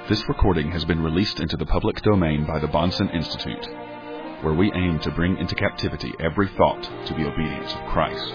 This recording has been released into the public domain by the Bahnsen Institute, where we aim to bring into captivity every thought to the obedience of Christ.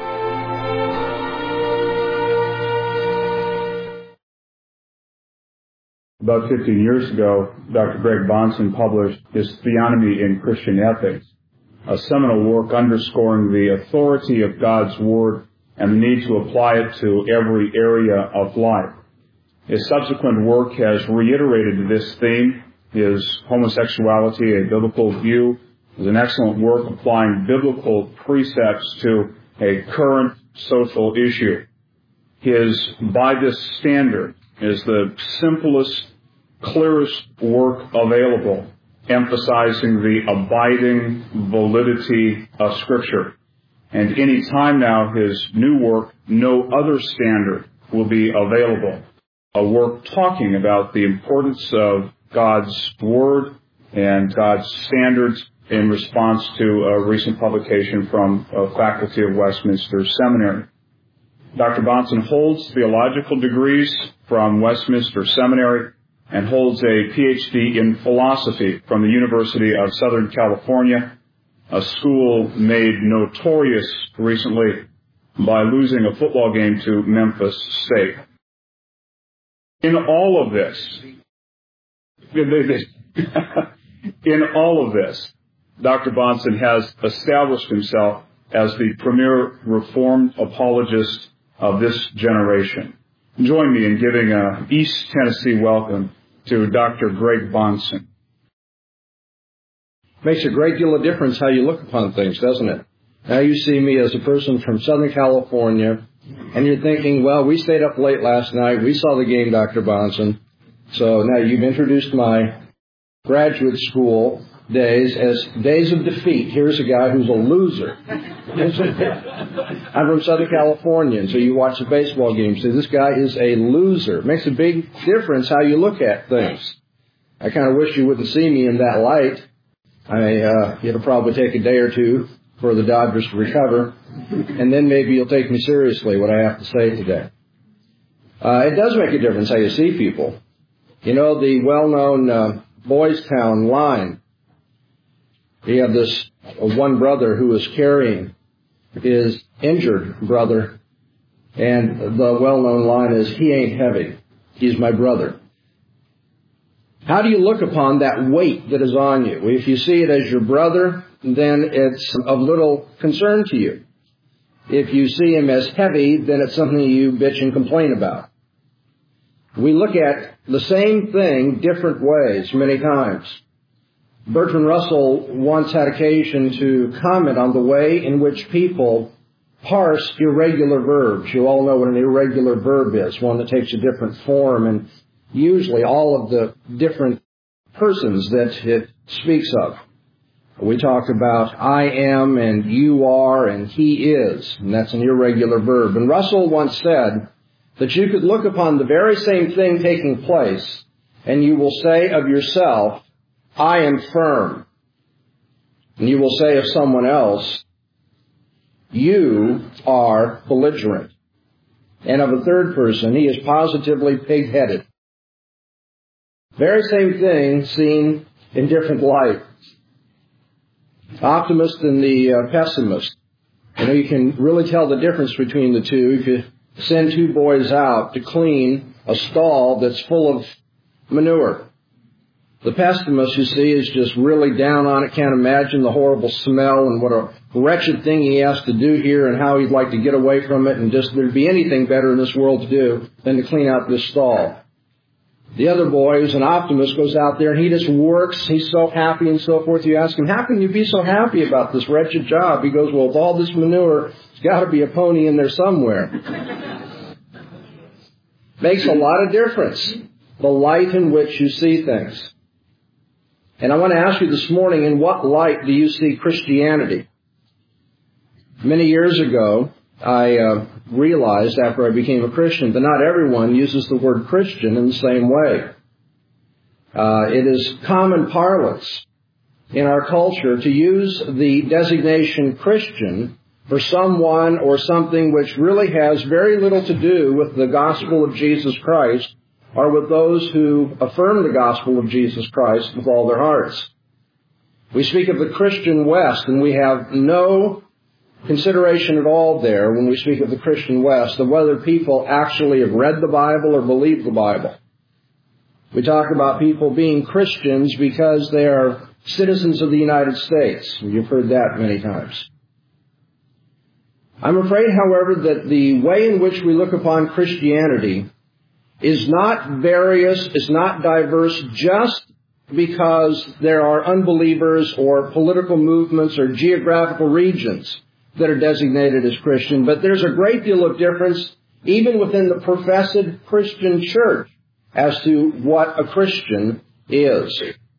About 15 years ago, Dr. Greg Bahnsen published his Theonomy in Christian Ethics, a seminal work underscoring the authority of God's Word and the need to apply it to every area of life. His subsequent work has reiterated this theme. His Homosexuality, a Biblical View, is an excellent work applying biblical precepts to a current social issue. His By This Standard is the simplest, clearest work available, emphasizing the abiding validity of Scripture. And any time now, his new work, No Other Standard, will be available. A work talking about the importance of God's Word and God's standards in response to a recent publication from a faculty of Westminster Seminary. Dr. Bahnsen holds theological degrees from Westminster Seminary and holds a PhD in philosophy from the University of Southern California, a school made notorious recently by losing a football game to Memphis State. In all of this, Dr. Bahnsen has established himself as the premier Reformed apologist of this generation. Join me in giving an East Tennessee welcome to Dr. Greg Bahnsen. Makes a great deal of difference how you look upon things, doesn't it? Now you see me as a person from Southern California, and you're thinking, well, we stayed up late last night. We saw the game, Dr. Bahnsen. So now you've introduced my graduate school days as days of defeat. Here's a guy who's a loser. I'm from Southern California, and so you watch the baseball game and say, this guy is a loser. It makes a big difference how you look at things. I kind of wish you wouldn't see me in that light. It'll probably take a day or two for the Dodgers to recover, and then maybe you'll take me seriously, what I have to say today. It does make a difference how you see people. You know, the well-known Boys Town line, you have this one brother who is carrying his injured brother, and the well-known line is, he ain't heavy, he's my brother. How do you look upon that weight that is on you? If you see it as your brother, then it's of little concern to you. If you see him as heavy, then it's something you bitch and complain about. We look at the same thing different ways many times. Bertrand Russell once had occasion to comment on the way in which people parse irregular verbs. You all know what an irregular verb is, one that takes a different form, and usually all of the different persons that it speaks of. We talk about I am and you are and he is, and that's an irregular verb. And Russell once said that you could look upon the very same thing taking place, and you will say of yourself, I am firm. And you will say of someone else, you are belligerent. And of a third person, he is positively pig-headed. Very same thing seen in different light. Optimist and the pessimist. You know, you can really tell the difference between the two if you send two boys out to clean a stall that's full of manure. The pessimist, you see, is just really down on it, can't imagine the horrible smell and what a wretched thing he has to do here and how he'd like to get away from it, and just there'd be anything better in this world to do than to clean out this stall. The other boy, who's an optimist, goes out there and he just works. He's so happy and so forth. You ask him, how can you be so happy about this wretched job? He goes, well, with all this manure, there's got to be a pony in there somewhere. Makes a lot of difference, the light in which you see things. And I want to ask you this morning, in what light do you see Christianity? Many years ago, I realized after I became a Christian that not everyone uses the word Christian in the same way. It is common parlance in our culture to use the designation Christian for someone or something which really has very little to do with the gospel of Jesus Christ are with those who affirm the gospel of Jesus Christ with all their hearts. We speak of the Christian West, and we have no consideration at all there when we speak of the Christian West of whether people actually have read the Bible or believe the Bible. We talk about people being Christians because they are citizens of the United States. You've heard that many times. I'm afraid, however, that the way in which we look upon Christianity is not various, is not diverse just because there are unbelievers or political movements or geographical regions that are designated as Christian, but there's a great deal of difference even within the professed Christian church as to what a Christian is.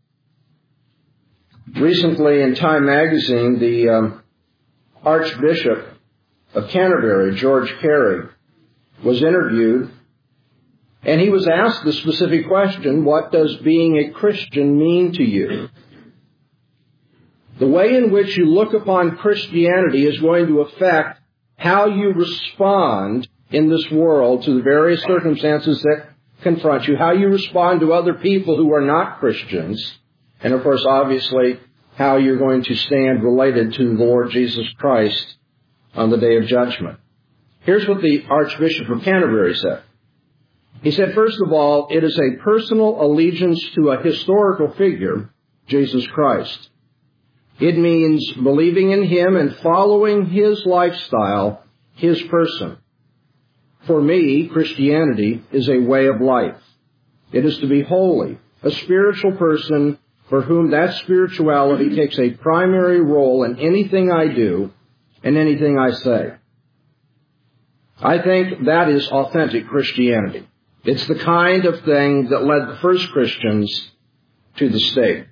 Recently in Time magazine, the Archbishop of Canterbury, George Carey, was interviewed, and he was asked the specific question, what does being a Christian mean to you? The way in which you look upon Christianity is going to affect how you respond in this world to the various circumstances that confront you, how you respond to other people who are not Christians, and of course, obviously, how you're going to stand related to the Lord Jesus Christ on the day of judgment. Here's what the Archbishop of Canterbury said. He said, first of all, it is a personal allegiance to a historical figure, Jesus Christ. It means believing in Him and following His lifestyle, His person. For me, Christianity is a way of life. It is to be holy, a spiritual person for whom that spirituality takes a primary role in anything I do and anything I say. I think that is authentic Christianity. It's the kind of thing that led the first Christians to the stake.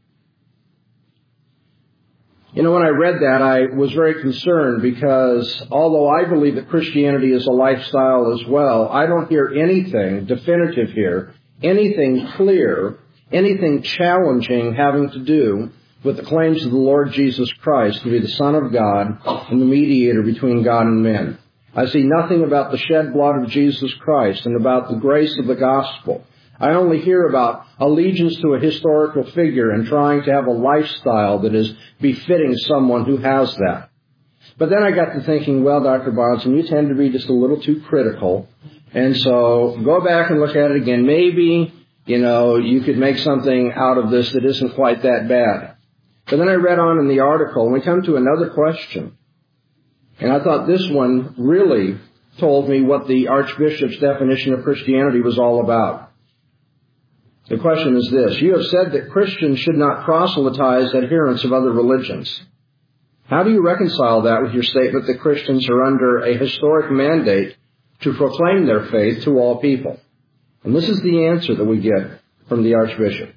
You know, when I read that, I was very concerned because although I believe that Christianity is a lifestyle as well, I don't hear anything definitive here, anything clear, anything challenging having to do with the claims of the Lord Jesus Christ to be the Son of God and the mediator between God and men. I see nothing about the shed blood of Jesus Christ and about the grace of the gospel. I only hear about allegiance to a historical figure and trying to have a lifestyle that is befitting someone who has that. But then I got to thinking, well, Dr. Bahnsen, you tend to be just a little too critical. And so go back and look at it again. Maybe, you could make something out of this that isn't quite that bad. But then I read on in the article, and we come to another question. And I thought this one really told me what the Archbishop's definition of Christianity was all about. The question is this. You have said that Christians should not proselytize adherents of other religions. How do you reconcile that with your statement that Christians are under a historic mandate to proclaim their faith to all people? And this is the answer that we get from the Archbishop.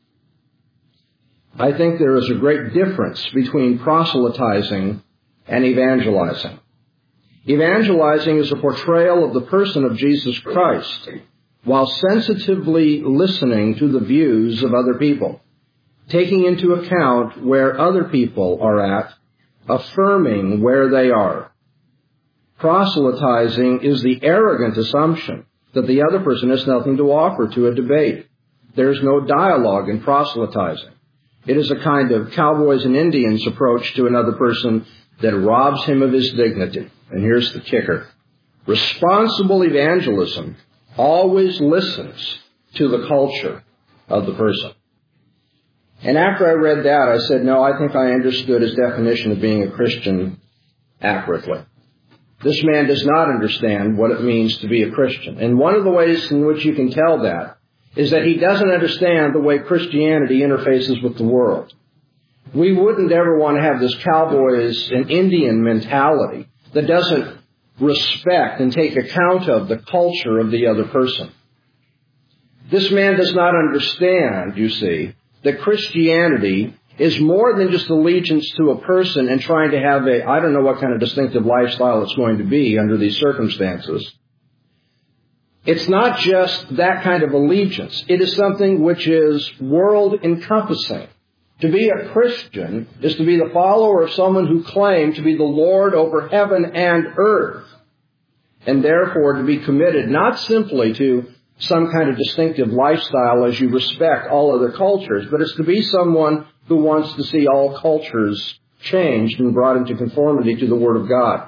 I think there is a great difference between proselytizing and evangelizing. Evangelizing is a portrayal of the person of Jesus Christ, while sensitively listening to the views of other people, taking into account where other people are at, affirming where they are. Proselytizing is the arrogant assumption that the other person has nothing to offer to a debate. There is no dialogue in proselytizing. It is a kind of cowboys and Indians approach to another person that robs him of his dignity. And here's the kicker. Responsible evangelism always listens to the culture of the person. And after I read that, I said, no, I think I understood his definition of being a Christian accurately. This man does not understand what it means to be a Christian. And one of the ways in which you can tell that is that he doesn't understand the way Christianity interfaces with the world. We wouldn't ever want to have this cowboys and Indian mentality that doesn't respect and take account of the culture of the other person. This man does not understand, you see, that Christianity is more than just allegiance to a person and trying to have I don't know what kind of distinctive lifestyle it's going to be under these circumstances. It's not just that kind of allegiance. It is something which is world-encompassing. To be a Christian is to be the follower of someone who claimed to be the Lord over heaven and earth, and therefore to be committed not simply to some kind of distinctive lifestyle as you respect all other cultures, but it's to be someone who wants to see all cultures changed and brought into conformity to the Word of God.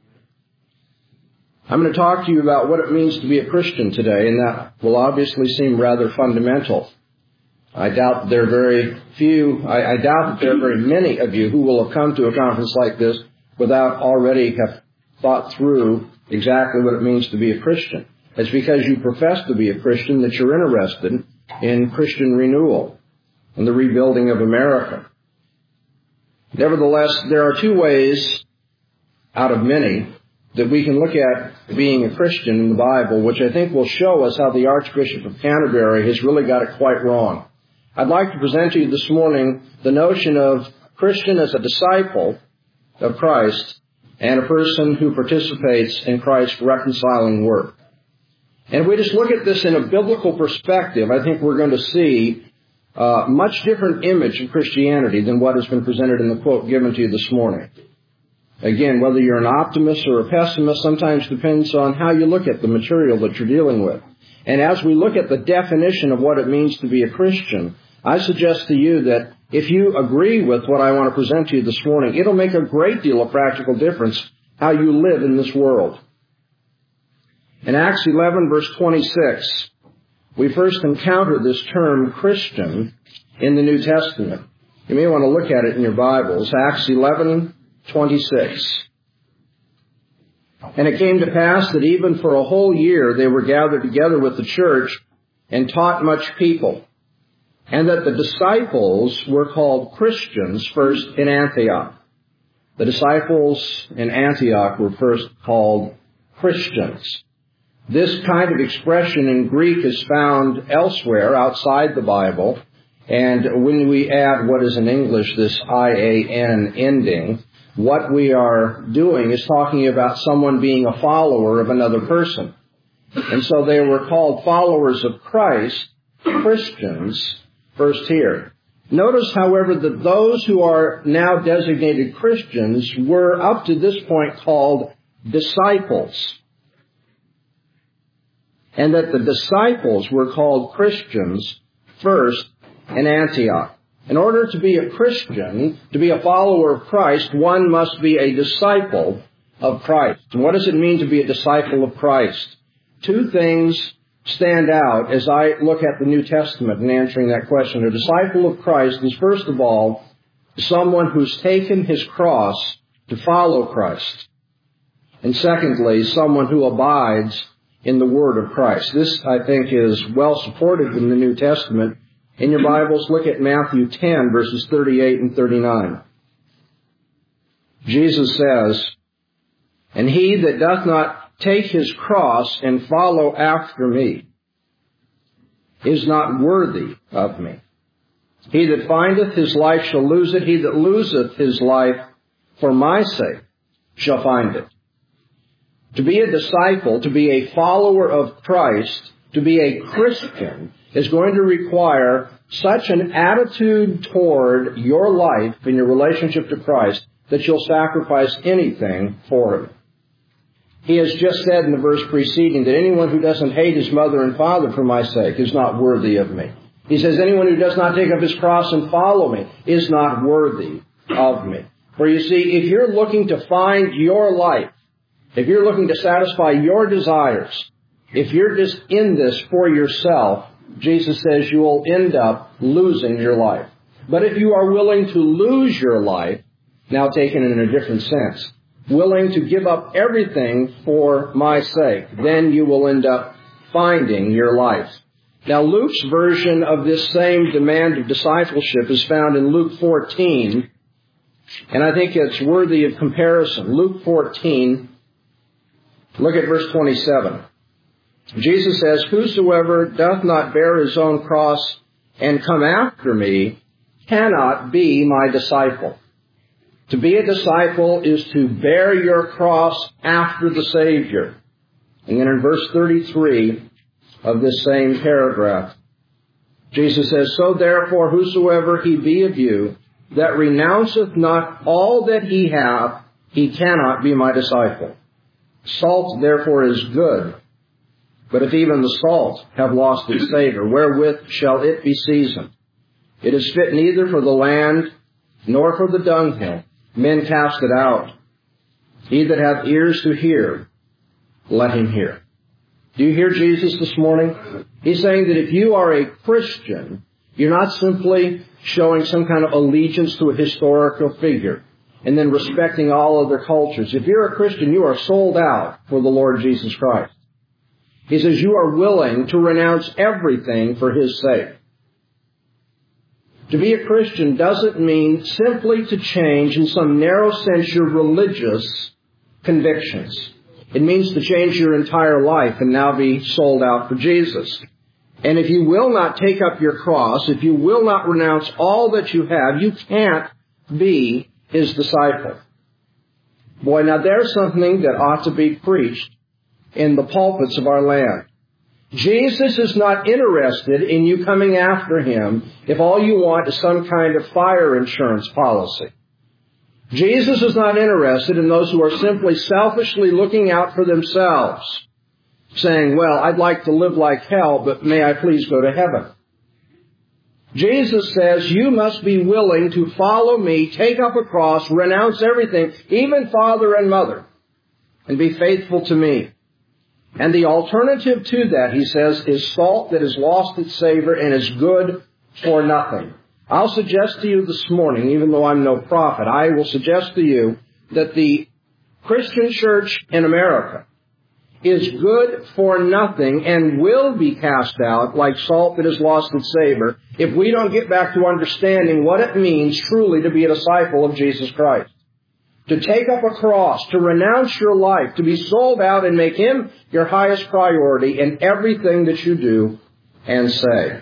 I'm going to talk to you about what it means to be a Christian today, and that will obviously seem rather fundamental. I doubt that there are very many of you who will have come to a conference like this without already have thought through exactly what it means to be a Christian. It's because you profess to be a Christian that you're interested in Christian renewal and the rebuilding of America. Nevertheless, there are two ways out of many that we can look at being a Christian in the Bible, which I think will show us how the Archbishop of Canterbury has really got it quite wrong. I'd like to present to you this morning the notion of Christian as a disciple of Christ and a person who participates in Christ's reconciling work. And if we just look at this in a biblical perspective, I think we're going to see a much different image of Christianity than what has been presented in the quote given to you this morning. Again, whether you're an optimist or a pessimist sometimes depends on how you look at the material that you're dealing with. And as we look at the definition of what it means to be a Christian, I suggest to you that if you agree with what I want to present to you this morning, it'll make a great deal of practical difference how you live in this world. In Acts 11, verse 26, we first encounter this term Christian in the New Testament. You may want to look at it in your Bibles. Acts 11:26. And it came to pass that even for a whole year they were gathered together with the church and taught much people, and that the disciples were called Christians first in Antioch. The disciples in Antioch were first called Christians. This kind of expression in Greek is found elsewhere outside the Bible, and when we add what is in English this IAN ending, what we are doing is talking about someone being a follower of another person. And so they were called followers of Christ, Christians, first here. Notice, however, that those who are now designated Christians were up to this point called disciples. And that the disciples were called Christians first in Antioch. In order to be a Christian, to be a follower of Christ, one must be a disciple of Christ. And what does it mean to be a disciple of Christ? Two things stand out as I look at the New Testament in answering that question. A disciple of Christ is, first of all, someone who's taken his cross to follow Christ. And secondly, someone who abides in the Word of Christ. This, I think, is well supported in the New Testament. In your Bibles, look at Matthew 10, verses 38 and 39. Jesus says, "And he that doth not take his cross and follow after me is not worthy of me. He that findeth his life shall lose it. He that loseth his life for my sake shall find it." To be a disciple, to be a follower of Christ, to be a Christian, is going to require such an attitude toward your life and your relationship to Christ that you'll sacrifice anything for Him. He has just said in the verse preceding that anyone who doesn't hate his mother and father for my sake is not worthy of me. He says anyone who does not take up his cross and follow me is not worthy of me. For you see, if you're looking to find your life, if you're looking to satisfy your desires, if you're just in this for yourself, Jesus says you will end up losing your life. But if you are willing to lose your life, now taken in a different sense, willing to give up everything for my sake, then you will end up finding your life. Now, Luke's version of this same demand of discipleship is found in Luke 14, and I think it's worthy of comparison. Luke 14, look at verse 27. Jesus says, "Whosoever doth not bear his own cross and come after me cannot be my disciple." To be a disciple is to bear your cross after the Savior. And then in verse 33 of this same paragraph, Jesus says, "So therefore whosoever he be of you that renounceth not all that he hath, he cannot be my disciple. Salt therefore is good, But if even the salt have lost its savor, wherewith shall it be seasoned? It is fit neither for the land nor for the dunghill. Men cast it out. He that hath ears to hear, let him hear. Do you hear Jesus this morning? He's saying that if you are a Christian, you're not simply showing some kind of allegiance to a historical figure and then respecting all other cultures. If you're a Christian, you are sold out for the Lord Jesus Christ. He says you are willing to renounce everything for His sake. To be a Christian doesn't mean simply to change in some narrow sense your religious convictions. It means to change your entire life and now be sold out for Jesus. And if you will not take up your cross, if you will not renounce all that you have, you can't be His disciple. Boy, now there's something that ought to be preached in the pulpits of our land. Jesus is not interested in you coming after Him if all you want is some kind of fire insurance policy. Jesus is not interested in those who are simply selfishly looking out for themselves, saying, well, I'd like to live like hell, but may I please go to heaven. Jesus says you must be willing to follow me, take up a cross, renounce everything, even father and mother, and be faithful to me. And the alternative to that, he says, is salt that has lost its savor and is good for nothing. I'll suggest to you this morning, even though I'm no prophet, I will suggest to you that the Christian church in America is good for nothing and will be cast out like salt that has lost its savor if we don't get back to understanding what it means truly to be a disciple of Jesus Christ. To take up a cross, to renounce your life, to be sold out and make Him your highest priority in everything that you do and say.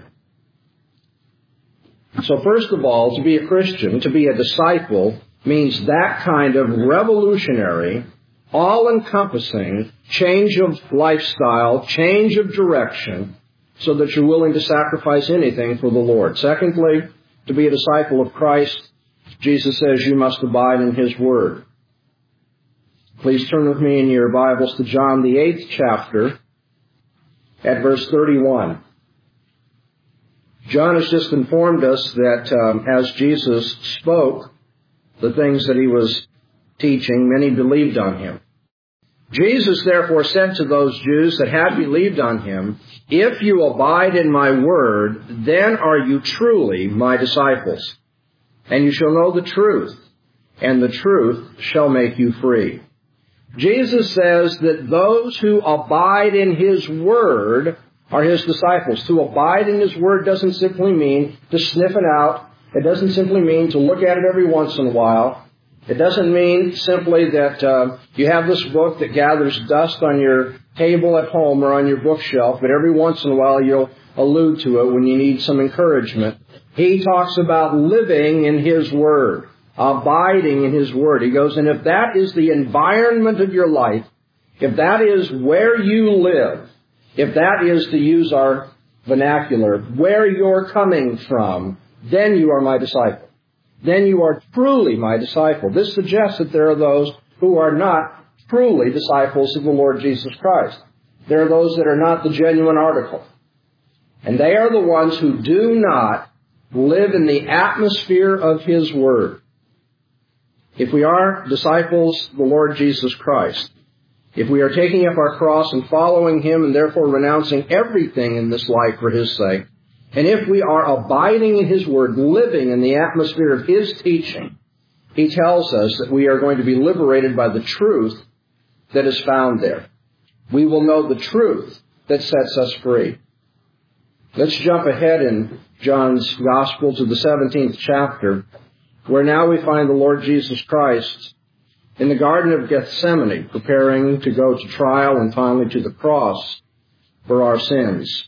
So first of all, to be a Christian, to be a disciple, means that kind of revolutionary, all-encompassing change of lifestyle, change of direction, so that you're willing to sacrifice anything for the Lord. Secondly, to be a disciple of Christ, Jesus says you must abide in His Word. Please turn with me in your Bibles to John the 8th chapter at verse 31. John has just informed us that as Jesus spoke the things that He was teaching, many believed on Him. Jesus therefore said to those Jews that had believed on Him, if you abide in my word, then are you truly my disciples. And you shall know the truth, and the truth shall make you free. Jesus says that those who abide in His Word are His disciples. To abide in His Word doesn't simply mean to sniff it out. It doesn't simply mean to look at it every once in a while. It doesn't mean simply that you have this book that gathers dust on your table at home or on your bookshelf, but every once in a while you'll allude to it when you need some encouragement. He talks about living in His Word, abiding in His Word. He goes, and if that is the environment of your life, if that is where you live, if that is, to use our vernacular, where you're coming from, then you are my disciple. Then you are truly my disciple. This suggests that there are those who are not truly disciples of the Lord Jesus Christ. There are those that are not the genuine article. And they are the ones who do not live in the atmosphere of His Word. If we are disciples of the Lord Jesus Christ, if we are taking up our cross and following Him and therefore renouncing everything in this life for His sake, and if we are abiding in His Word, living in the atmosphere of His teaching, He tells us that we are going to be liberated by the truth that is found there. We will know the truth that sets us free. Let's jump ahead in John's Gospel to the 17th chapter, where now we find the Lord Jesus Christ in the Garden of Gethsemane, preparing to go to trial and finally to the cross for our sins.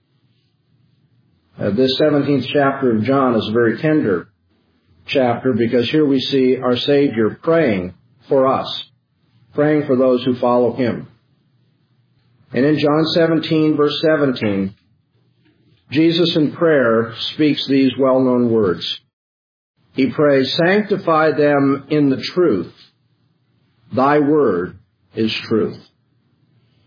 This 17th chapter of John is a very tender chapter because here we see our Savior praying for us, praying for those who follow Him. And in John 17, verse 17, Jesus in prayer speaks these well-known words. He prays, sanctify them in the truth. Thy word is truth.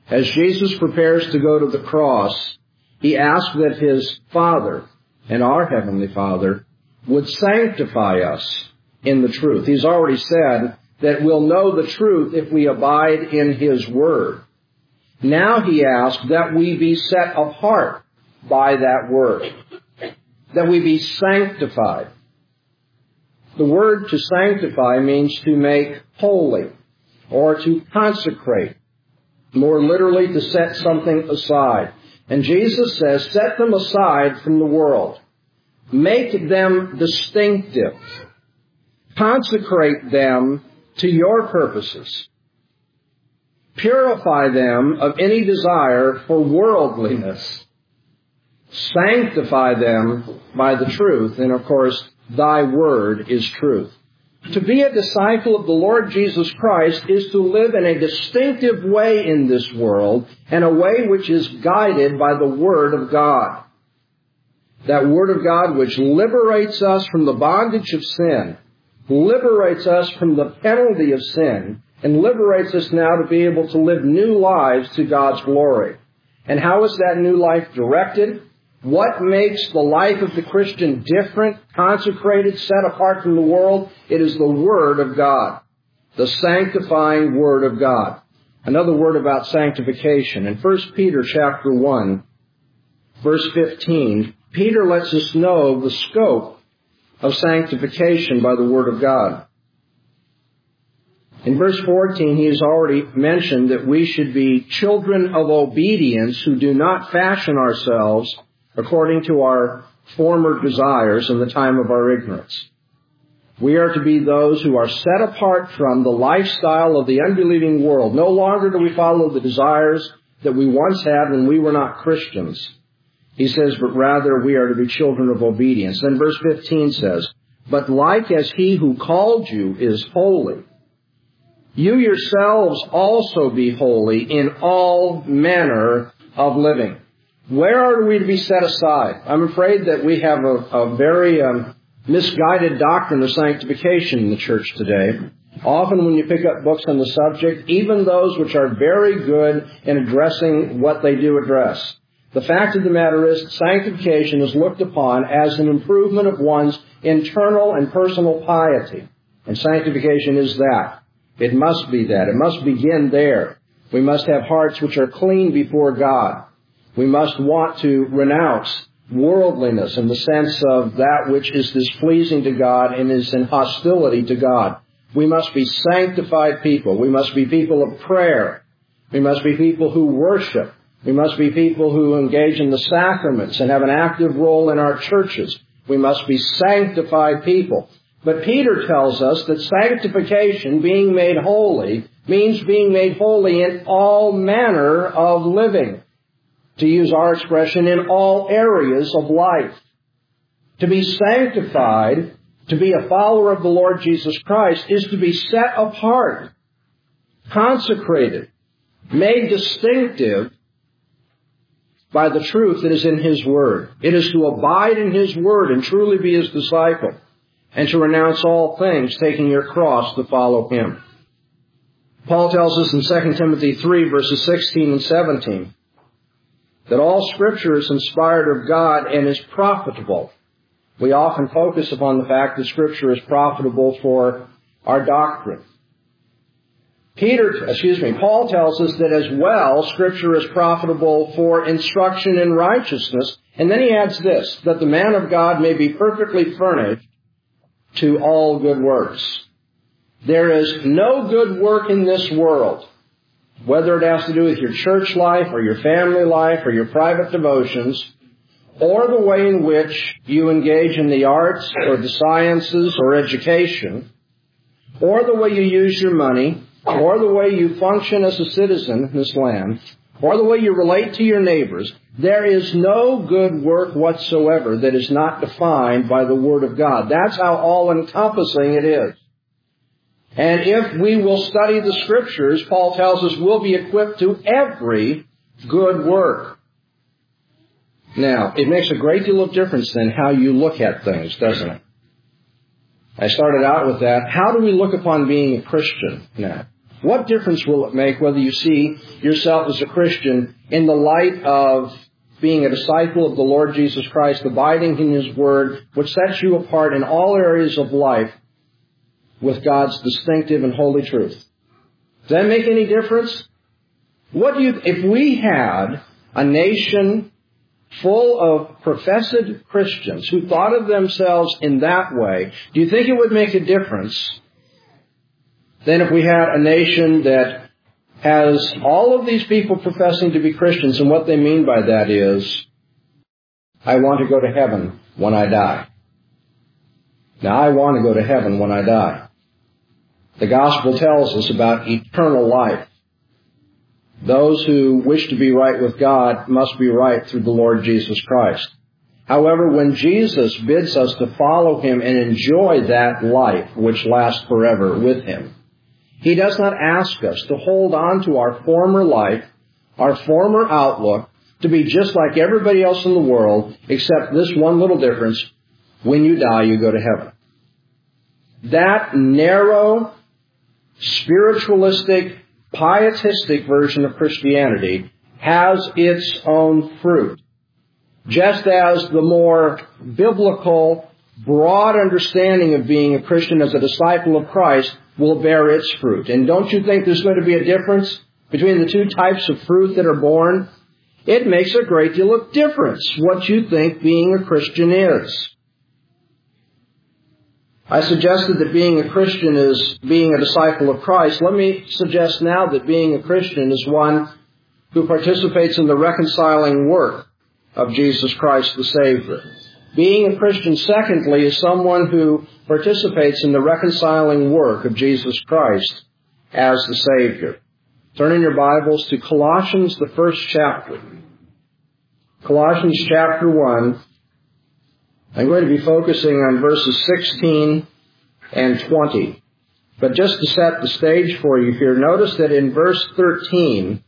As Jesus prepares to go to the cross, he asks that his Father and our Heavenly Father would sanctify us in the truth. He's already said that we'll know the truth if we abide in his word. Now he asks that we be set apart by that word, that we be sanctified. The word to sanctify means to make holy or to consecrate. More literally, to set something aside. And Jesus says, set them aside from the world. Make them distinctive. Consecrate them to your purposes. Purify them of any desire for worldliness. Sanctify them by the truth. And of course, thy word is truth. To be a disciple of the Lord Jesus Christ is to live in a distinctive way in this world, and a way which is guided by the Word of God. That Word of God which liberates us from the bondage of sin, liberates us from the penalty of sin, and liberates us now to be able to live new lives to God's glory. And how is that new life directed? What makes the life of the Christian different, consecrated, set apart from the world? It is the Word of God, the sanctifying Word of God. Another word about sanctification. In 1 Peter chapter 1, verse 15, Peter lets us know the scope of sanctification by the Word of God. In verse 14, he has already mentioned that we should be children of obedience who do not fashion ourselves according to our former desires in the time of our ignorance. We are to be those who are set apart from the lifestyle of the unbelieving world. No longer do we follow the desires that we once had when we were not Christians. He says, but rather we are to be children of obedience. Then verse 15 says, but like as he who called you is holy, you yourselves also be holy in all manner of living. Where are we to be set aside? I'm afraid that we have a very misguided doctrine of sanctification in the church today. Often when you pick up books on the subject, even those which are very good in addressing what they do address, the fact of the matter is that sanctification is looked upon as an improvement of one's internal and personal piety. And sanctification is that. It must be that. It must begin there. We must have hearts which are clean before God. We must want to renounce worldliness in the sense of that which is displeasing to God and is in hostility to God. We must be sanctified people. We must be people of prayer. We must be people who worship. We must be people who engage in the sacraments and have an active role in our churches. We must be sanctified people. But Peter tells us that sanctification, being made holy, means being made holy in all manner of living. To use our expression, in all areas of life. To be sanctified, to be a follower of the Lord Jesus Christ, is to be set apart, consecrated, made distinctive by the truth that is in His Word. It is to abide in His Word and truly be His disciple, and to renounce all things, taking your cross to follow Him. Paul tells us in 2 Timothy 3, verses 16 and 17, that all Scripture is inspired of God and is profitable. We often focus upon the fact that Scripture is profitable for our doctrine. Paul tells us that as well, Scripture is profitable for instruction in righteousness. And then he adds this, that the man of God may be perfectly furnished to all good works. There is no good work in this world, whether it has to do with your church life or your family life or your private devotions, or the way in which you engage in the arts or the sciences or education, or the way you use your money, or the way you function as a citizen in this land, or the way you relate to your neighbors. There is no good work whatsoever that is not defined by the Word of God. That's how all-encompassing it is. And if we will study the Scriptures, Paul tells us we'll be equipped to every good work. Now, it makes a great deal of difference then how you look at things, doesn't it? I started out with that. How do we look upon being a Christian now? What difference will it make whether you see yourself as a Christian in the light of being a disciple of the Lord Jesus Christ, abiding in His Word, which sets you apart in all areas of life with God's distinctive and holy truth? Does that make any difference? If we had a nation full of professed Christians who thought of themselves in that way, do you think it would make a difference than if we had a nation that has all of these people professing to be Christians, and what they mean by that is, I want to go to heaven when I die. Now, I want to go to heaven when I die. The gospel tells us about eternal life. Those who wish to be right with God must be right through the Lord Jesus Christ. However, when Jesus bids us to follow Him and enjoy that life which lasts forever with Him, He does not ask us to hold on to our former life, our former outlook, to be just like everybody else in the world, except this one little difference: when you die, you go to heaven. That narrow, spiritualistic, pietistic version of Christianity has its own fruit, just as the more biblical, broad understanding of being a Christian as a disciple of Christ will bear its fruit. And don't you think there's going to be a difference between the two types of fruit that are born? It makes a great deal of difference what you think being a Christian is. I suggested that being a Christian is being a disciple of Christ. Let me suggest now that being a Christian is one who participates in the reconciling work of Jesus Christ the Savior. Being a Christian, secondly, is someone who participates in the reconciling work of Jesus Christ as the Savior. Turn in your Bibles to Colossians, the first chapter. Colossians chapter 1. I'm going to be focusing on verses 16 and 20. But just to set the stage for you here, notice that in verse 13,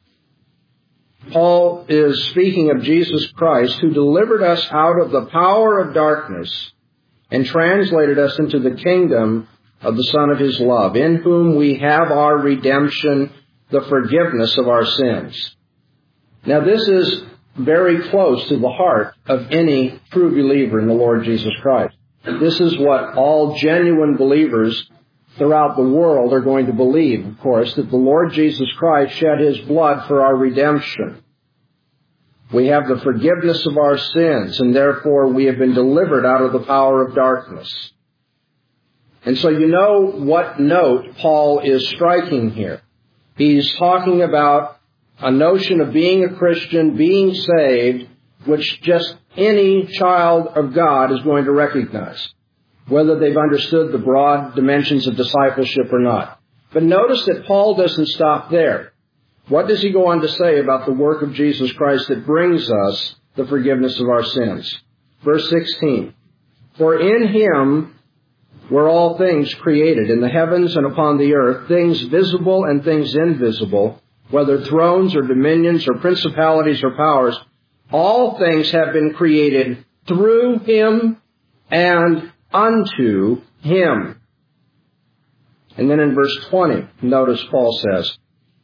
Paul is speaking of Jesus Christ, who delivered us out of the power of darkness and translated us into the kingdom of the Son of His love, in whom we have our redemption, the forgiveness of our sins. Now, this is very close to the heart of any true believer in the Lord Jesus Christ. This is what all genuine believers throughout the world are going to believe, of course, that the Lord Jesus Christ shed His blood for our redemption. We have the forgiveness of our sins, and therefore we have been delivered out of the power of darkness. And so you know what note Paul is striking here. He's talking about a notion of being a Christian, being saved, which just any child of God is going to recognize, whether they've understood the broad dimensions of discipleship or not. But notice that Paul doesn't stop there. What does he go on to say about the work of Jesus Christ that brings us the forgiveness of our sins? Verse 16, for in Him were all things created, in the heavens and upon the earth, things visible and things invisible, whether thrones or dominions or principalities or powers. All things have been created through Him and unto Him. And then in verse 20, notice Paul says,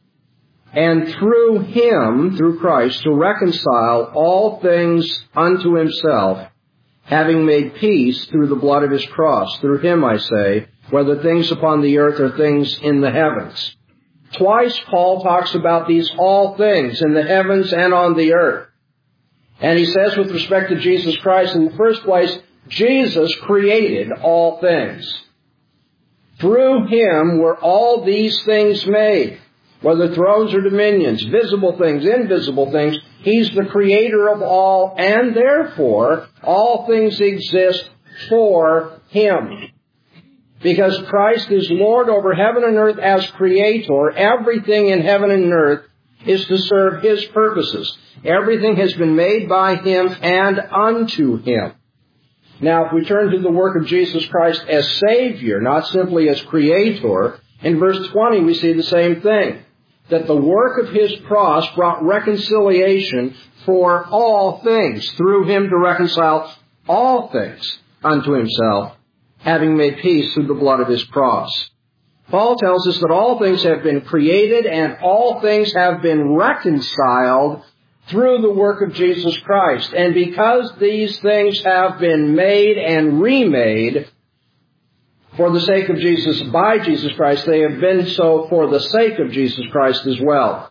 and through Him, through Christ, to reconcile all things unto Himself, having made peace through the blood of His cross. Through Him, I say, whether things upon the earth or things in the heavens. Twice Paul talks about these all things in the heavens and on the earth. And he says with respect to Jesus Christ, in the first place, Jesus created all things. Through Him were all these things made, whether thrones or dominions, visible things, invisible things. He's the creator of all, and therefore all things exist for Him. Because Christ is Lord over heaven and earth as creator, everything in heaven and earth is to serve His purposes. Everything has been made by Him and unto Him. Now, if we turn to the work of Jesus Christ as Savior, not simply as Creator, in verse 20 we see the same thing. That the work of His cross brought reconciliation for all things, through Him to reconcile all things unto Himself, having made peace through the blood of His cross. Paul tells us that all things have been created and all things have been reconciled through the work of Jesus Christ. And because these things have been made and remade for the sake of Jesus, by Jesus Christ, they have been so for the sake of Jesus Christ as well.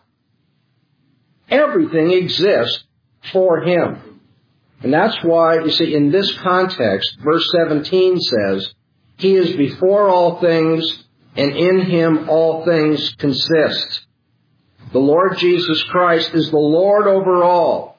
Everything exists for Him. And that's why, you see, in this context, verse 17 says, He is before all things, and in Him all things consist. The Lord Jesus Christ is the Lord over all.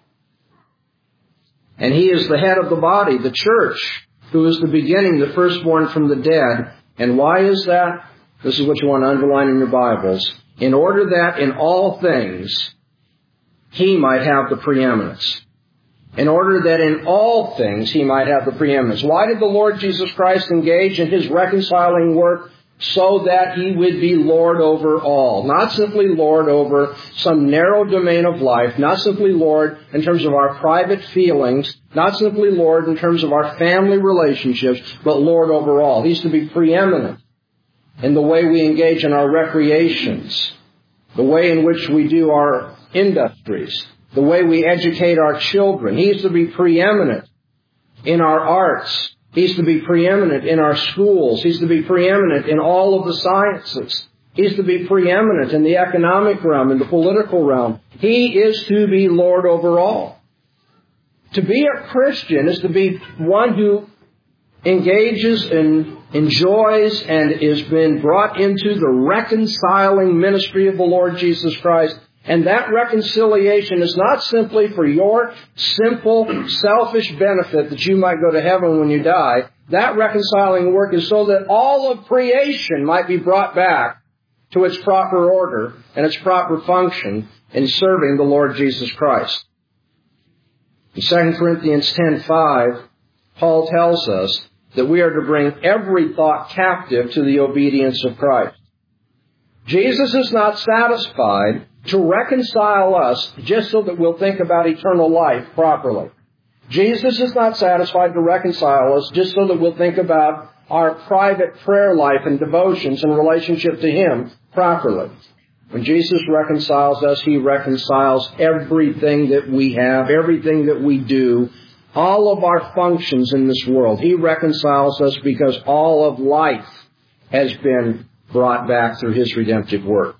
And He is the head of the body, the church, who is the beginning, the firstborn from the dead. And why is that? This is what you want to underline in your Bibles. In order that in all things He might have the preeminence. In order that in all things He might have the preeminence. Why did the Lord Jesus Christ engage in His reconciling work? So that He would be Lord over all. Not simply Lord over some narrow domain of life. Not simply Lord in terms of our private feelings. Not simply Lord in terms of our family relationships. But Lord over all. He's to be preeminent in the way we engage in our recreations. The way in which we do our industries. The way we educate our children. He's to be preeminent in our arts. He's to be preeminent in our schools. He's to be preeminent in all of the sciences. He's to be preeminent in the economic realm, in the political realm. He is to be Lord over all. To be a Christian is to be one who engages and enjoys and is been brought into the reconciling ministry of the Lord Jesus Christ. And that reconciliation is not simply for your simple, selfish benefit that you might go to heaven when you die. That reconciling work is so that all of creation might be brought back to its proper order and its proper function in serving the Lord Jesus Christ. In 2 Corinthians 10:5, Paul tells us that we are to bring every thought captive to the obedience of Christ. Jesus is not satisfied to reconcile us just so that we'll think about eternal life properly. Jesus is not satisfied to reconcile us just so that we'll think about our private prayer life and devotions in relationship to Him properly. When Jesus reconciles us, He reconciles everything that we have, everything that we do, all of our functions in this world. He reconciles us because all of life has been brought back through His redemptive work.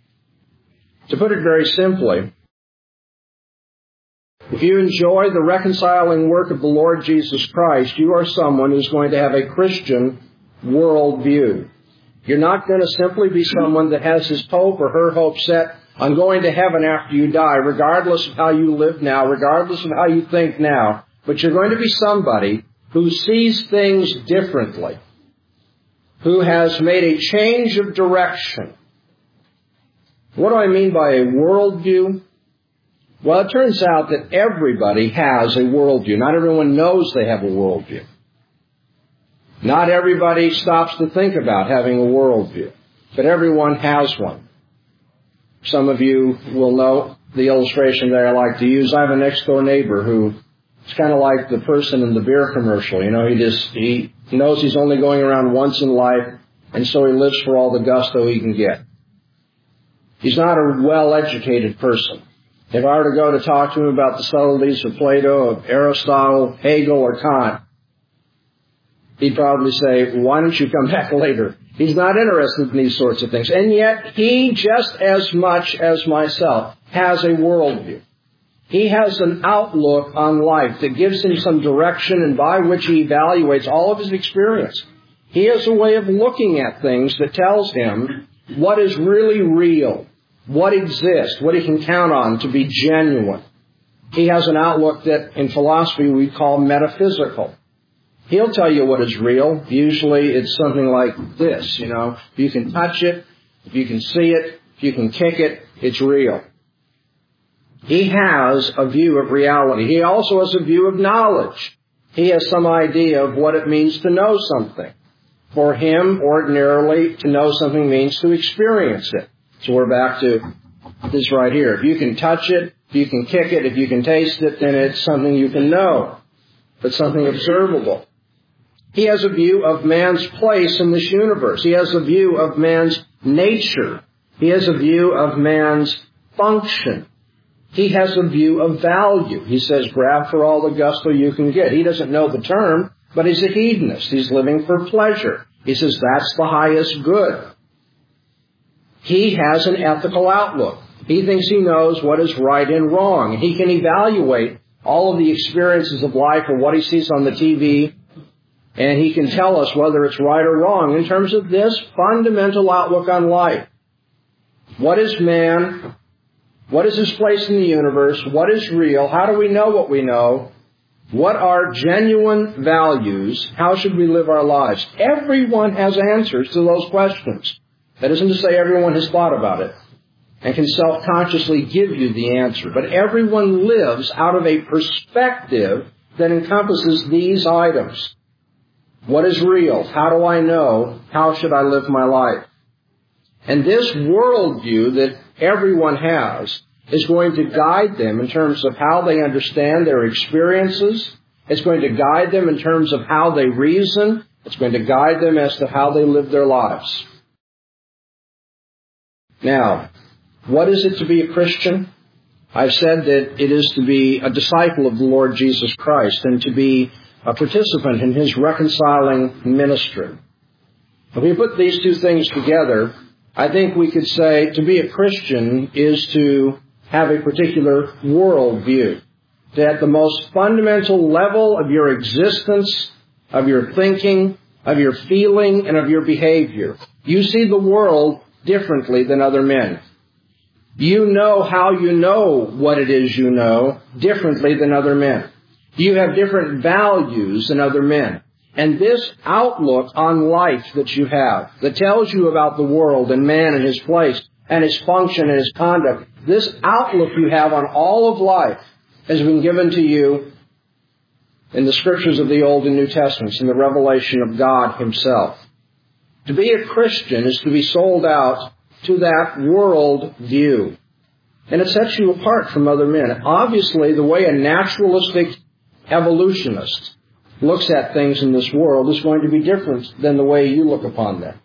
To put it very simply, if you enjoy the reconciling work of the Lord Jesus Christ, you are someone who's going to have a Christian worldview. You're not going to simply be someone that has his hope or her hope set on going to heaven after you die, regardless of how you live now, regardless of how you think now. But you're going to be somebody who sees things differently, who has made a change of direction. What do I mean by a worldview? Well, it turns out that everybody has a worldview. Not everyone knows they have a worldview. Not everybody stops to think about having a worldview, but everyone has one. Some of you will know the illustration that I like to use. I have a next-door neighbor who is kind of like the person in the beer commercial. You know, he knows he's only going around once in life, and so he lives for all the gusto he can get. He's not a well-educated person. If I were to go to talk to him about the subtleties of Plato, of Aristotle, Hegel, or Kant, he'd probably say, why don't you come back later? He's not interested in these sorts of things. And yet, he, just as much as myself, has a worldview. He has an outlook on life that gives him some direction and by which he evaluates all of his experience. He has a way of looking at things that tells him what is really real, what exists, what he can count on to be genuine. He has an outlook that in philosophy we call metaphysical. He'll tell you what is real. Usually it's something like this, you know. If you can touch it, if you can see it, if you can kick it, it's real. He has a view of reality. He also has a view of knowledge. He has some idea of what it means to know something. For him, ordinarily, to know something means to experience it. So we're back to this right here. If you can touch it, if you can kick it, if you can taste it, then it's something you can know. It's something observable. He has a view of man's place in this universe. He has a view of man's nature. He has a view of man's function. He has a view of value. He says, grab for all the gusto you can get. He doesn't know the term, but he's a hedonist. He's living for pleasure. He says that's the highest good. He has an ethical outlook. He thinks he knows what is right and wrong. He can evaluate all of the experiences of life or what he sees on the TV, and he can tell us whether it's right or wrong in terms of this fundamental outlook on life. What is man? What is his place in the universe? What is real? How do we know what we know? What are genuine values? How should we live our lives? Everyone has answers to those questions. That isn't to say everyone has thought about it and can self-consciously give you the answer. But everyone lives out of a perspective that encompasses these items. What is real? How do I know? How should I live my life? And this worldview that everyone has is going to guide them in terms of how they understand their experiences. It's going to guide them in terms of how they reason. It's going to guide them as to how they live their lives. Now, what is it to be a Christian? I've said that it is to be a disciple of the Lord Jesus Christ and to be a participant in His reconciling ministry. If we put these two things together, I think we could say to be a Christian is to have a particular worldview. That at the most fundamental level of your existence, of your thinking, of your feeling, and of your behavior, you see the world differently than other men. You know how you know what it is you know differently than other men. You have different values than other men. And this outlook on life that you have, that tells you about the world and man and his place and his function and his conduct, this outlook you have on all of life has been given to you in the Scriptures of the Old and New Testaments, in the revelation of God Himself. To be a Christian is to be sold out to that world view. And it sets you apart from other men. Obviously, the way a naturalistic evolutionist looks at things in this world is going to be different than the way you look upon them.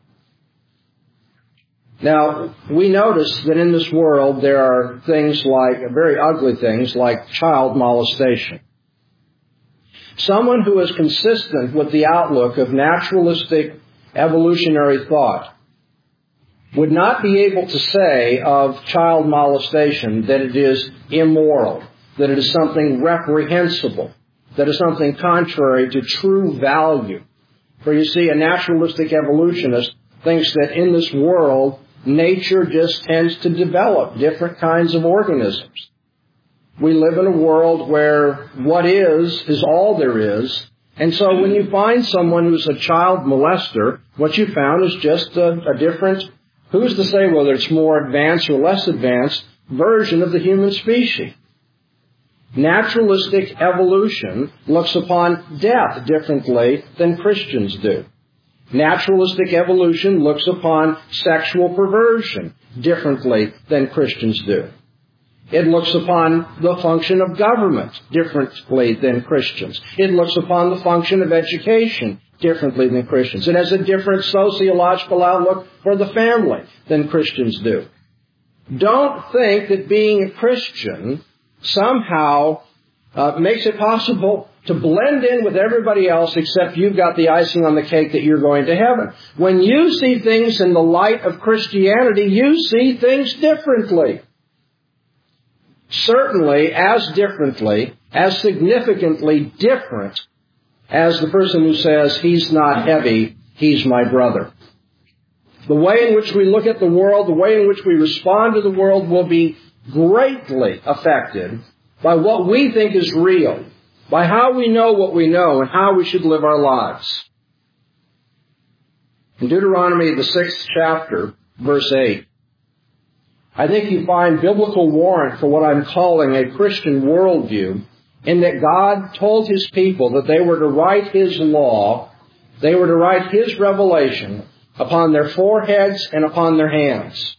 Now, we notice that in this world there are things like, very ugly things, like child molestation. Someone who is consistent with the outlook of naturalistic evolutionary thought would not be able to say of child molestation that it is immoral, that it is something reprehensible, that is something contrary to true value. For you see, a naturalistic evolutionist thinks that in this world, nature just tends to develop different kinds of organisms. We live in a world where what is all there is. And so when you find someone who's a child molester, what you found is just a different, who's to say whether it's more advanced or less advanced, version of the human species. Naturalistic evolution looks upon death differently than Christians do. Naturalistic evolution looks upon sexual perversion differently than Christians do. It looks upon the function of government differently than Christians. It looks upon the function of education differently than Christians. It has a different sociological outlook for the family than Christians do. Don't think that being a Christian somehow makes it possible to blend in with everybody else except you've got the icing on the cake that you're going to heaven. When you see things in the light of Christianity, you see things differently. Certainly as differently, as significantly different as the person who says, he's not heavy, he's my brother. The way in which we look at the world, the way in which we respond to the world will be greatly affected by what we think is real, by how we know what we know and how we should live our lives. In Deuteronomy, the 6th chapter, verse 8, I think you find biblical warrant for what I'm calling a Christian worldview, in that God told His people that they were to write His law, they were to write His revelation upon their foreheads and upon their hands.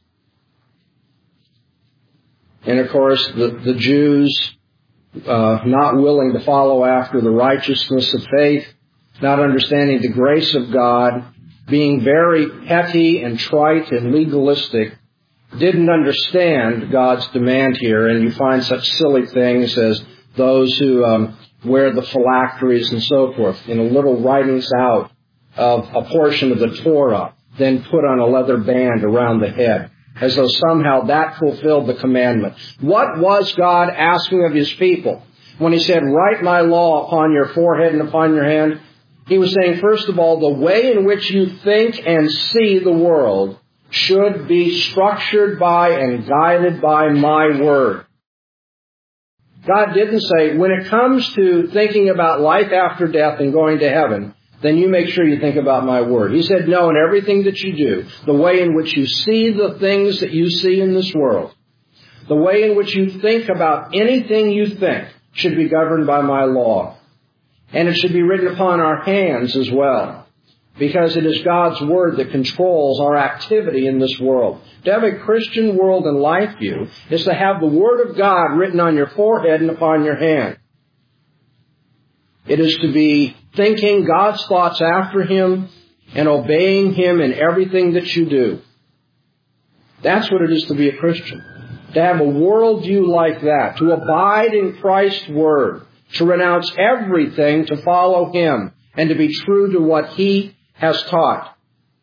And of course, the Jews, not willing to follow after the righteousness of faith, not understanding the grace of God, being very petty and trite and legalistic, didn't understand God's demand here. And you find such silly things as those who wear the phylacteries and so forth, little writings out of a portion of the Torah, then put on a leather band around the head, as though somehow that fulfilled the commandment. What was God asking of His people when He said, write my law upon your forehead and upon your hand? He was saying, first of all, the way in which you think and see the world should be structured by and guided by my word. God didn't say, when it comes to thinking about life after death and going to heaven, then you make sure you think about my word. He said, no, in everything that you do, the way in which you see the things that you see in this world, the way in which you think about anything you think should be governed by my law. And it should be written upon our hands as well, because it is God's word that controls our activity in this world. To have a Christian world and life view is to have the word of God written on your forehead and upon your hand. It is to be thinking God's thoughts after Him and obeying Him in everything that you do. That's what it is to be a Christian. To have a worldview like that, to abide in Christ's word, to renounce everything to follow Him, and to be true to what He has taught.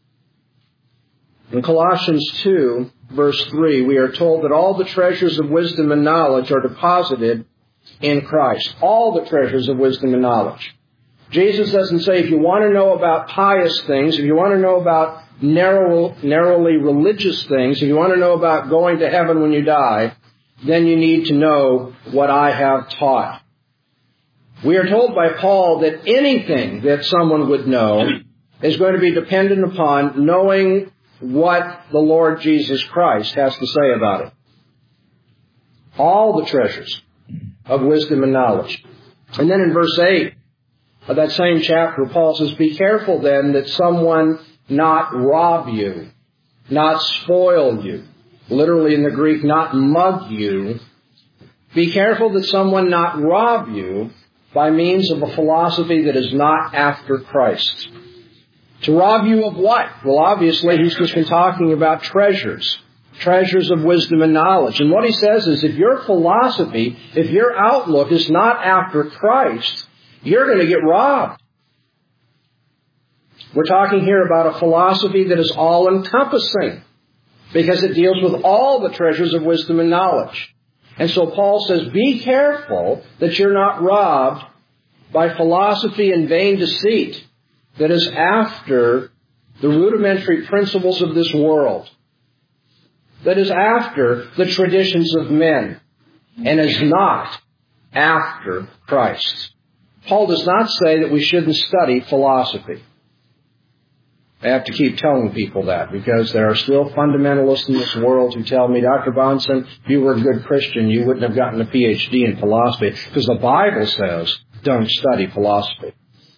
In Colossians 2, verse 3, we are told that all the treasures of wisdom and knowledge are deposited in Christ. All the treasures of wisdom and knowledge. Jesus doesn't say, if you want to know about pious things, if you want to know about narrowly religious things, if you want to know about going to heaven when you die, then you need to know what I have taught. We are told by Paul that anything that someone would know is going to be dependent upon knowing what the Lord Jesus Christ has to say about it. All the treasures of wisdom and knowledge. And then in verse 8 of that same chapter, Paul says, be careful then that someone not rob you, not spoil you. Literally in the Greek, not mug you. Be careful that someone not rob you by means of a philosophy that is not after Christ. To rob you of what? Well, obviously, he's just been talking about treasures of wisdom and knowledge. And what he says is, if your philosophy, if your outlook is not after Christ, you're going to get robbed. We're talking here about a philosophy that is all-encompassing, because it deals with all the treasures of wisdom and knowledge. And so Paul says, be careful that you're not robbed by philosophy and vain deceit that is after the rudimentary principles of this world, that is after the traditions of men, and is not after Christ. Paul does not say that we shouldn't study philosophy. I have to keep telling people that, because there are still fundamentalists in this world who tell me, Dr. Bahnsen, if you were a good Christian, you wouldn't have gotten a PhD in philosophy, because the Bible says, don't study philosophy.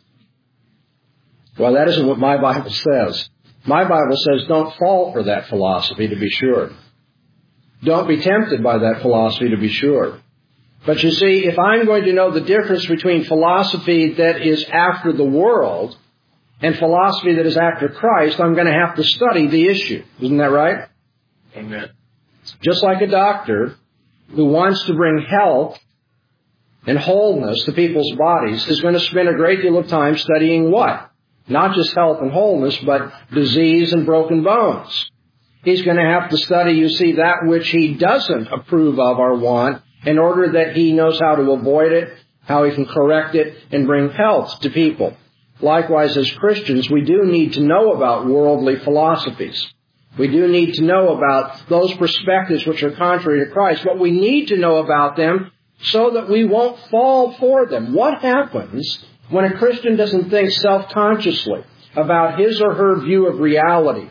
Well, that isn't what my Bible says. My Bible says don't fall for that philosophy, to be sure. Don't be tempted by that philosophy, to be sure. But you see, if I'm going to know the difference between philosophy that is after the world and philosophy that is after Christ, I'm going to have to study the issue. Isn't that right? Amen. Just like a doctor who wants to bring health and wholeness to people's bodies is going to spend a great deal of time studying what? Not just health and wholeness, but disease and broken bones. He's going to have to study, you see, that which he doesn't approve of or want, in order that he knows how to avoid it, how he can correct it, and bring health to people. Likewise, as Christians, we do need to know about worldly philosophies. We do need to know about those perspectives which are contrary to Christ, but we need to know about them so that we won't fall for them. What happens when a Christian doesn't think self-consciously about his or her view of reality?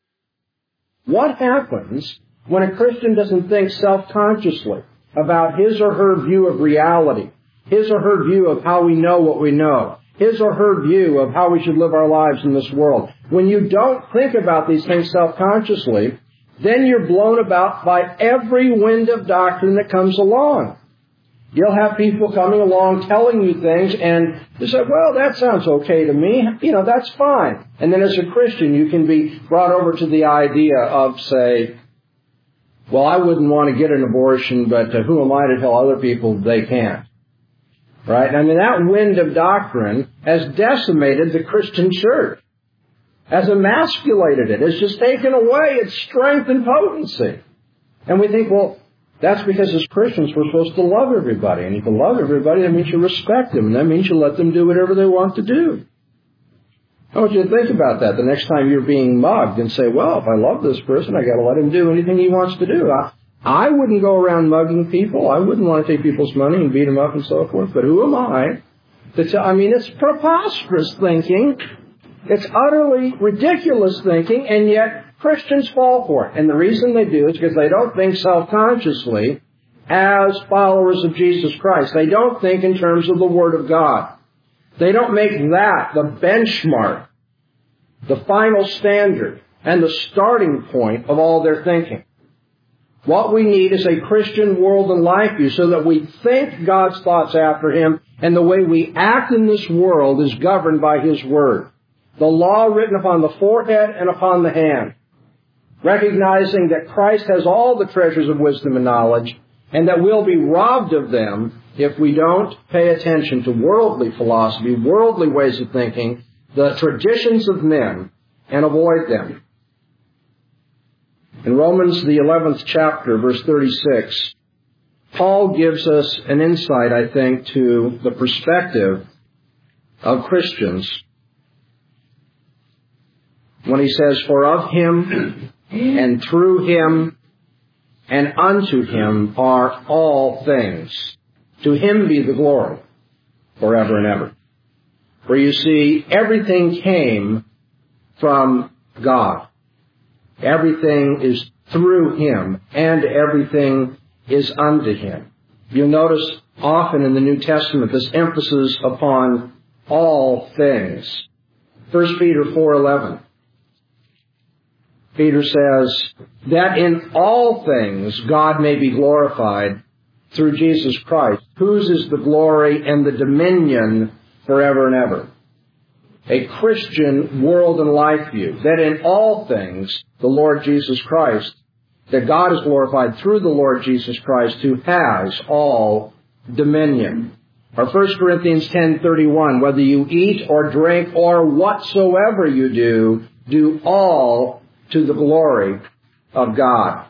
What happens when a Christian doesn't think self-consciously about his or her view of reality, his or her view of how we know what we know, his or her view of how we should live our lives in this world? When you don't think about these things self-consciously, then you're blown about by every wind of doctrine that comes along. You'll have people coming along telling you things, and you say, well, that sounds okay to me. That's fine. And then as a Christian, you can be brought over to the idea of, say, well, I wouldn't want to get an abortion, but who am I to tell other people they can't? Right? I mean, that wind of doctrine has decimated the Christian church, has emasculated it, has just taken away its strength and potency. And we think, well, that's because as Christians we're supposed to love everybody. And if you love everybody, that means you respect them. And that means you let them do whatever they want to do. I want you to think about that the next time you're being mugged and say, well, if I love this person, I got to let him do anything he wants to do. I wouldn't go around mugging people. I wouldn't want to take people's money and beat them up and so forth. But who am I? It's preposterous thinking. It's utterly ridiculous thinking, and yet Christians fall for it. And the reason they do is because they don't think self-consciously as followers of Jesus Christ. They don't think in terms of the Word of God. They don't make that the benchmark, the final standard, and the starting point of all their thinking. What we need is a Christian world and life view so that we think God's thoughts after Him, and the way we act in this world is governed by His Word. The law written upon the forehead and upon the hand. Recognizing that Christ has all the treasures of wisdom and knowledge, and that we'll be robbed of them if we don't pay attention to worldly philosophy, worldly ways of thinking, the traditions of men, and avoid them. In Romans, the 11th chapter, verse 36, Paul gives us an insight, I think, to the perspective of Christians when he says, for of Him and through Him and unto Him are all things. To Him be the glory forever and ever. For you see, everything came from God. Everything is through Him, and everything is unto Him. You'll notice often in the New Testament this emphasis upon all things. 1 Peter 4:11. Peter says, that in all things God may be glorified through Jesus Christ, whose is the glory and the dominion forever and ever. A Christian world and life view, that in all things the Lord Jesus Christ, that God is glorified through the Lord Jesus Christ, who has all dominion. Or 1 Corinthians 10:31, whether you eat or drink or whatsoever you do all to the glory of God.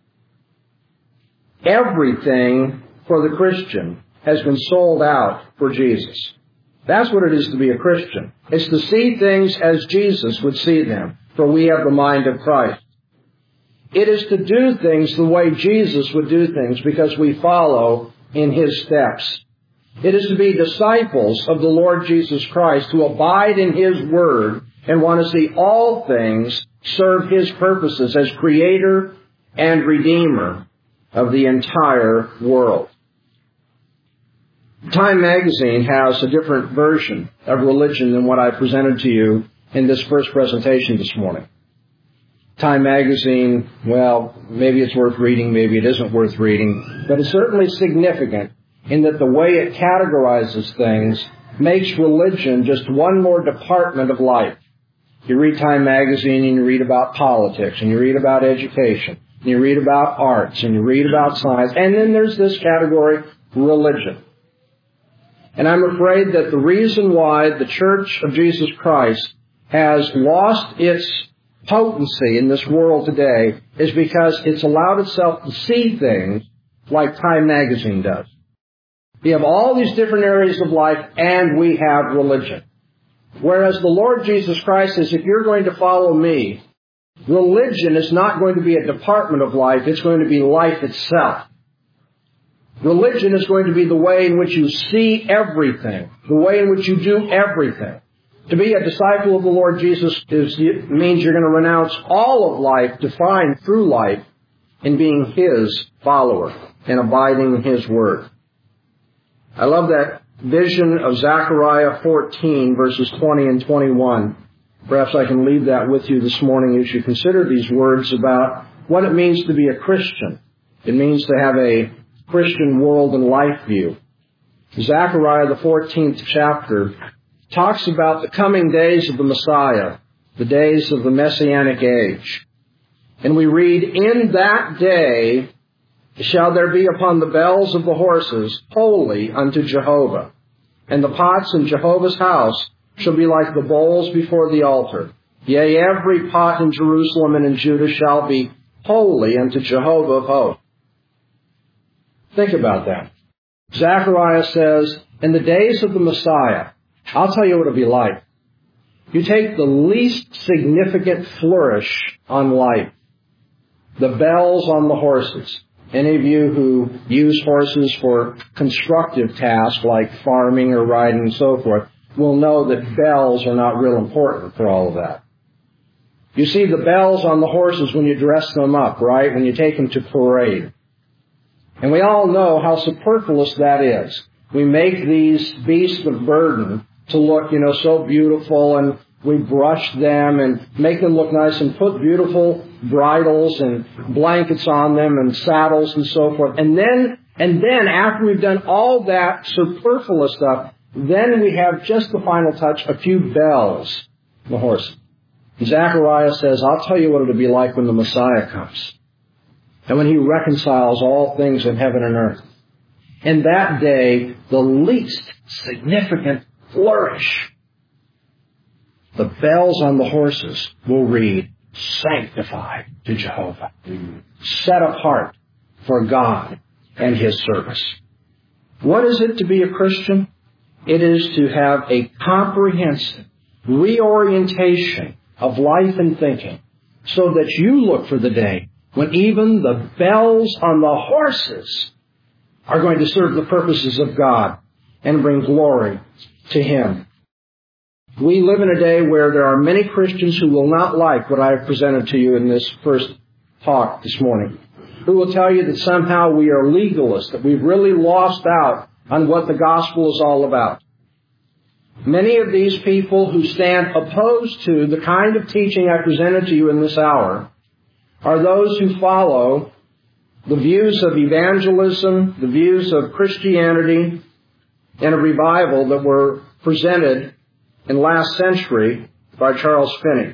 Everything for the Christian has been sold out for Jesus. That's what it is to be a Christian. It's to see things as Jesus would see them, for we have the mind of Christ. It is to do things the way Jesus would do things because we follow in His steps. It is to be disciples of the Lord Jesus Christ who abide in His Word and want to see all things serve His purposes as Creator and Redeemer of the entire world. Time magazine has a different version of religion than what I presented to you in this first presentation this morning. Time magazine, well, maybe it's worth reading, maybe it isn't worth reading, but it's certainly significant in that the way it categorizes things makes religion just one more department of life. You read Time magazine and you read about politics, and you read about education, and you read about arts, and you read about science, and then there's this category, religion. And I'm afraid that the reason why the Church of Jesus Christ has lost its potency in this world today is because it's allowed itself to see things like Time magazine does. We have all these different areas of life, and we have religion. Whereas the Lord Jesus Christ says, if you're going to follow me, religion is not going to be a department of life, it's going to be life itself. Religion is going to be the way in which you see everything, the way in which you do everything. To be a disciple of the Lord Jesus means you're going to renounce all of life, defined through life, in being His follower and abiding in His Word. I love that vision of Zechariah 14, verses 20 and 21. Perhaps I can leave that with you this morning as you consider these words about what it means to be a Christian. It means to have a Christian world and life view. Zechariah, the 14th chapter, talks about the coming days of the Messiah, the days of the Messianic age. And we read, "In that day shall there be upon the bells of the horses holy unto Jehovah, and the pots in Jehovah's house shall be like the bowls before the altar. Yea, every pot in Jerusalem and in Judah shall be holy unto Jehovah of hosts." Think about that. Zechariah says, in the days of the Messiah, I'll tell you what it'll be like. You take the least significant flourish on life, the bells on the horses. Any of you who use horses for constructive tasks like farming or riding and so forth will know that bells are not real important for all of that. You see the bells on the horses when you dress them up, right? When you take them to parade. And we all know how superfluous that is. We make these beasts of burden to look, so beautiful, and we brush them and make them look nice and put beautiful bridles and blankets on them and saddles and so forth. And then after we've done all that superfluous stuff, then we have just the final touch, a few bells on the horse. Zechariah says, I'll tell you what it'll be like when the Messiah comes. And when he reconciles all things in heaven and earth. In that day, the least significant flourish, the bells on the horses will read, "Sanctified to Jehovah," set apart for God and His service. What is it to be a Christian? It is to have a comprehensive reorientation of life and thinking so that you look for the day when even the bells on the horses are going to serve the purposes of God and bring glory to Him. We live in a day where there are many Christians who will not like what I have presented to you in this first talk this morning, who will tell you that somehow we are legalists, that we've really lost out on what the gospel is all about. Many of these people who stand opposed to the kind of teaching I presented to you in this hour are those who follow the views of evangelism, the views of Christianity, and a revival that were presented in last century by Charles Finney.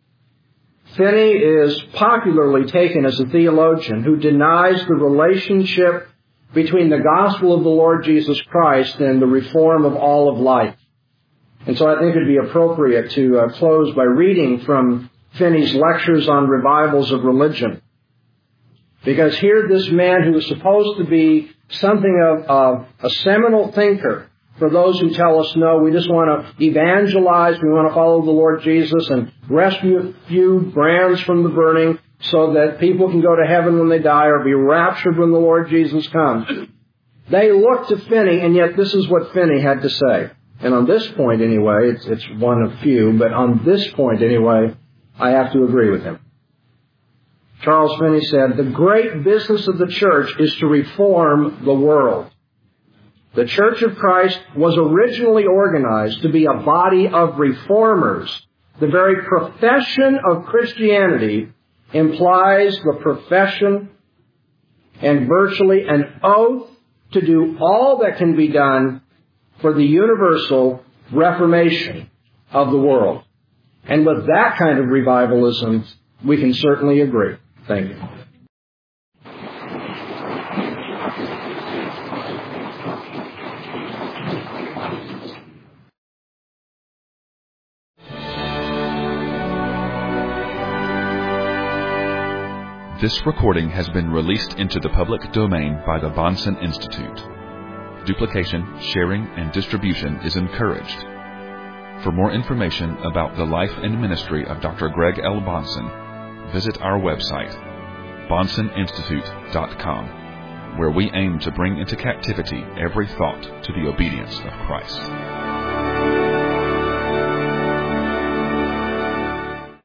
Finney is popularly taken as a theologian who denies the relationship between the gospel of the Lord Jesus Christ and the reform of all of life. And so I think it would be appropriate to close by reading from Finney's lectures on revivals of religion. Because here this man who is supposed to be something of a seminal thinker for those who tell us, no, we just want to evangelize, we want to follow the Lord Jesus and rescue a few brands from the burning so that people can go to heaven when they die or be raptured when the Lord Jesus comes. They look to Finney, and yet this is what Finney had to say. And on this point anyway, it's one of few, but on this point anyway, I have to agree with him. Charles Finney said, the great business of the church is to reform the world. The Church of Christ was originally organized to be a body of reformers. The very profession of Christianity implies the profession and virtually an oath to do all that can be done for the universal reformation of the world. And with that kind of revivalism, we can certainly agree. Thank you. This recording has been released into the public domain by the Bahnsen Institute. Duplication, sharing, and distribution is encouraged. For more information about the life and ministry of Dr. Greg L. Bahnsen, visit our website, BahnsenInstitute.com, where we aim to bring into captivity every thought to the obedience of Christ.